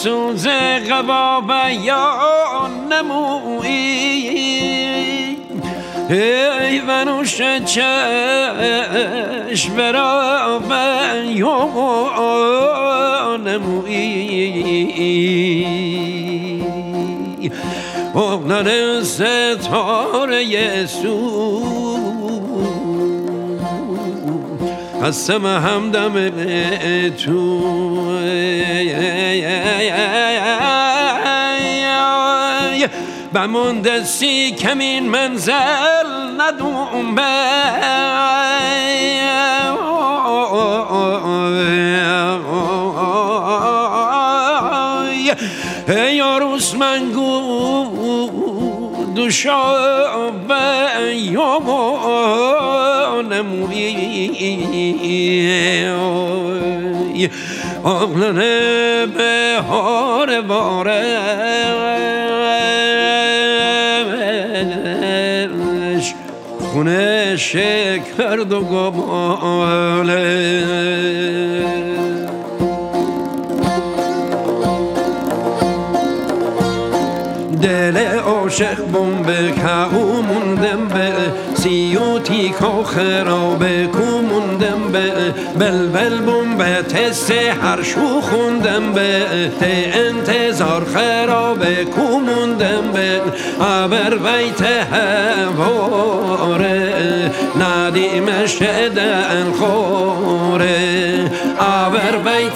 سوز قبا بیان نمویی ای ونوش چشم را بیان نمویی اغنان ستاره یسوع قسم همدم تو بمونده سی کمین منزل ندوم ای عروس من گو دوشا نمویی آغلنه بهار بارش خونه شکرد و گماله دل عاشق بمبه که او موندم به سیوتی که خرابه کو موندم به بلبل بمبه تسه هر شو خوندم به ته انتظار خرابه کو موندم به عبر بیت هواره ندیم شدن خوره عبر بیت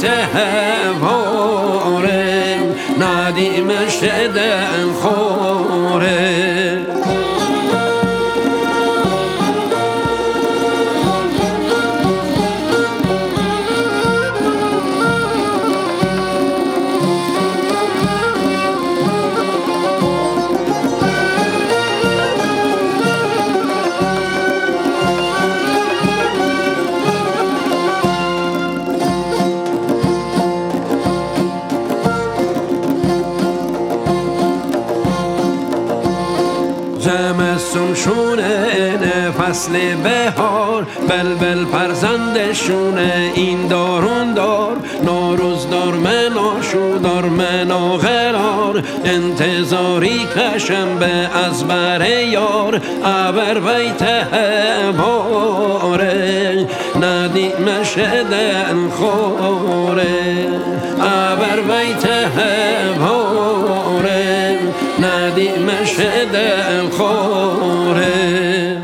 هواره ندیم شدن خوره زمستون شونه فصل بهار بلبل پرزندشونه این دارون دار نوروز دار منا شو دار منا غرار انتظاری کشم به از بر یار عبر بیت هماره ندیم شدن خوره عبر بیت هماره ندیم شدن خوره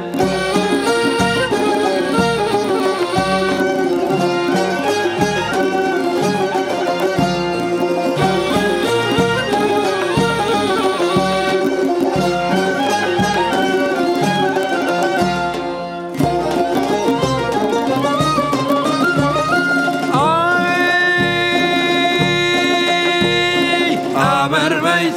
عبر بیت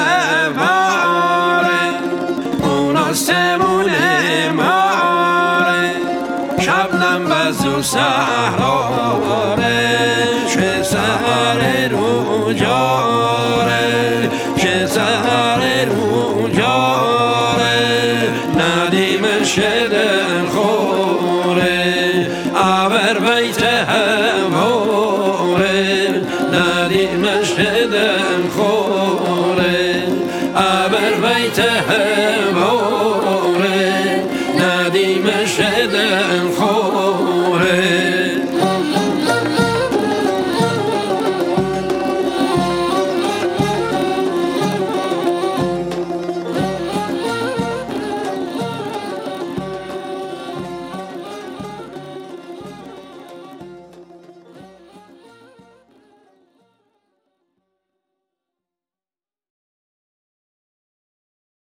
هماره اون آسمونه ماره شبنم بزو سهراره چه سهر رو جاره چه سهر رو جاره ندیم شدن خوره عبر بیت هماره ندیم شدن خوره عبر بیت